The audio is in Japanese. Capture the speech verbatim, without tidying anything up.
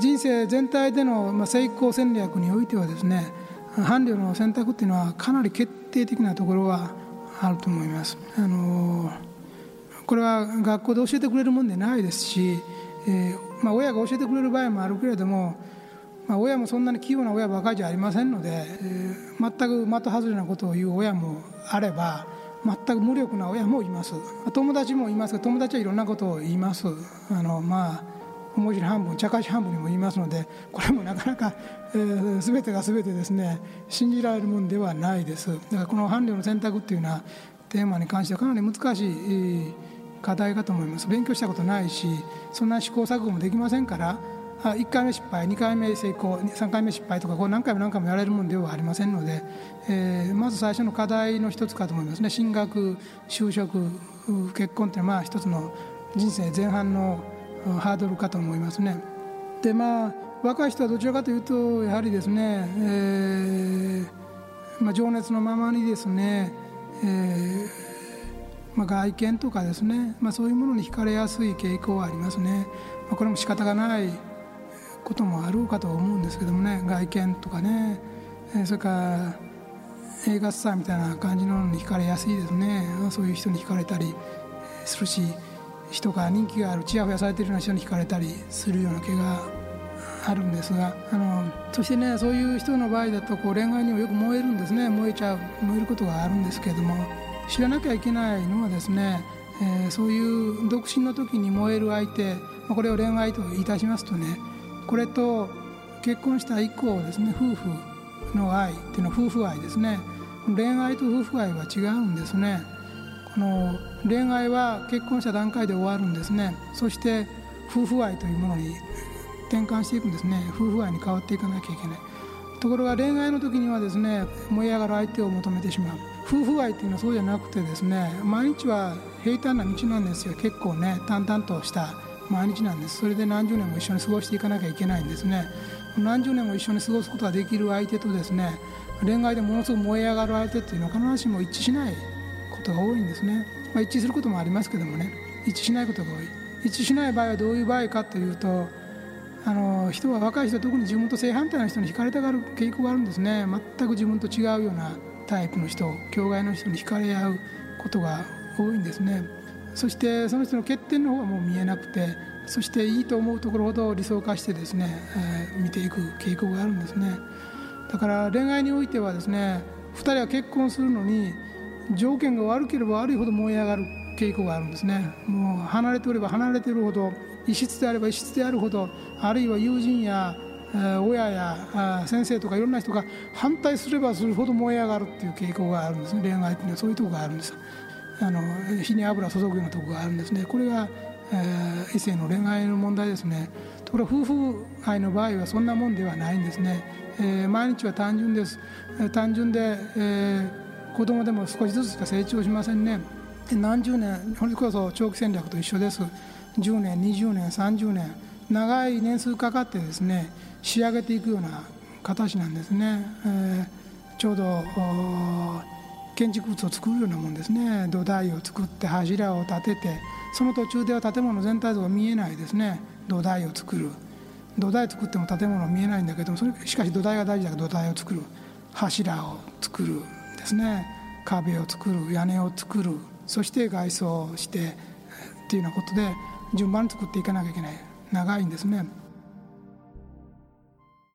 人生全体での成功戦略においてはですね、伴侶の選択っていうのはかなり決定的なところはあると思います。あのこれは学校で教えてくれるもんでないですし、えーまあ、親が教えてくれる場合もあるけれども、まあ、親もそんなに器用な親ばかりじゃありませんので、えー、全く的外れなことを言う親もあれば、全く無力な親もいます。友達もいますが、友達はいろんなことを言います。あのまあ面白い半分、茶化し半分にも言いますので、これもなかなか、えー、全てが全てですね、信じられるものではないです。だからこの伴侶の選択っていうようなテーマに関してはかなり難しい課題かと思います。勉強したことないし、そんな試行錯誤もできませんから、いっかいめ失敗、にかいめ成功、さんかいめ失敗とか、こう何回も何回もやれるものではありませんので、えー、まず最初の課題の一つかと思いますね。進学、就職、結婚っていうのはまあ一つの人生前半のハードルかと思いますね。でまあ若い人はどちらかというとやはりですね、えーまあ、情熱のままにですね、えーまあ、外見とかですね、まあ、そういうものに惹かれやすい傾向はありますね。まあ、これも仕方がないこともあろうかと思うんですけどもね、外見とかね、それから映画スターみたいな感じののに惹かれやすいですね。そういう人に惹かれたりするし、人が人気があるちやほやされているような人に惹かれたりするような気があるんですが、あのそしてね、そういう人の場合だとこう恋愛にもよく燃えるんですね。燃えちゃう燃えることがあるんですけれども、知らなきゃいけないのはですね、えー、そういう独身の時に燃える相手、これを恋愛といたしますとね、これと結婚した以降ですね、夫婦の愛っていうのは夫婦愛ですね。恋愛と夫婦愛は違うんですね。この恋愛は結婚した段階で終わるんですね。そして夫婦愛というものに転換していくんですね。夫婦愛に変わっていかなきゃいけない。ところが恋愛の時にはですね、燃え上がる相手を求めてしまう。夫婦愛っていうのはそうじゃなくてですね、毎日は平坦な道なんですよ。結構ね、淡々とした毎日なんです。それで何十年も一緒に過ごしていかなきゃいけないんですね。何十年も一緒に過ごすことができる相手とですね、恋愛でものすごく燃え上がる相手っていうのは必ずしも一致しないことが多いんですね。まあ、一致することもありますけどもね、一致しないことが多い。一致しない場合はどういう場合かというと、あの人は若い人は特に自分と正反対の人に惹かれたがる傾向があるんですね。全く自分と違うようなタイプの人、境外の人に惹かれ合うことが多いんですね。そしてその人の欠点の方はもう見えなくて、そしていいと思うところほど理想化してですね、えー、見ていく傾向があるんですね。だから恋愛においてはですね、ふたりは結婚するのに条件が悪ければ悪いほど燃え上がる傾向があるんですね。もう離れておれば離れているほど、異質であれば異質であるほど、あるいは友人や親や先生とかいろんな人が反対すればするほど燃え上がるっていう傾向があるんですね。恋愛っていうのはそういうところがあるんです。あの火に油を注ぐようなところがあるんですね。これが、えー、異性の恋愛の問題ですね。ところが夫婦愛の場合はそんなもんではないんですね。えー、毎日は単純です。単純で、えー、子供でも少しずつしか成長しませんね。何十年、これこそ長期戦略と一緒です。じゅうねん、にじゅうねん、さんじゅうねん、長い年数かかってですね、仕上げていくような形なんですね。えー、ちょうど建築物を作るようなもんですね。土台を作って柱を立てて、その途中では建物全体像が見えないですね。土台を作る、土台作っても建物は見えないんだけども、それしかし土台が大事だから土台を作る、柱を作るですね、壁を作る、屋根を作る、そして外装をしてっていうようなことで順番に作っていかなきゃいけない。長いんですね。